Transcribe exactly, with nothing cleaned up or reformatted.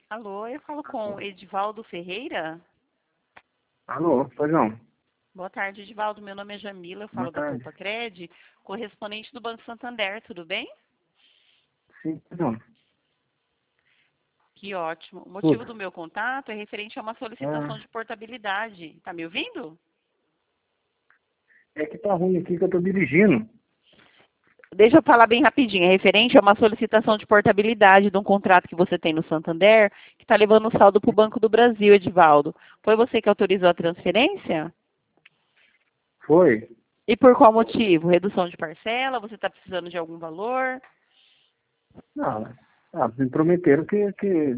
Alô, eu falo com Edivaldo Ferreira. Alô, pois não. Boa tarde, Edivaldo. Meu nome é Jamila, eu Boa falo da tarde. Poupa Cred, correspondente do Banco Santander, tudo bem? Sim, pois não. Que ótimo. O motivo Tudo. do meu contato é referente a uma solicitação Ah, de portabilidade. Tá me ouvindo? é que tá ruim aqui que eu tô dirigindo. Deixa eu falar bem rapidinho. É referente a uma solicitação de portabilidade de um contrato que você tem no Santander, que está levando o saldo para o Banco do Brasil, Edivaldo. Foi você que autorizou a transferência? Foi? E por qual motivo? Redução de parcela? Você está precisando de algum valor? Não. Ah, me prometeram que, que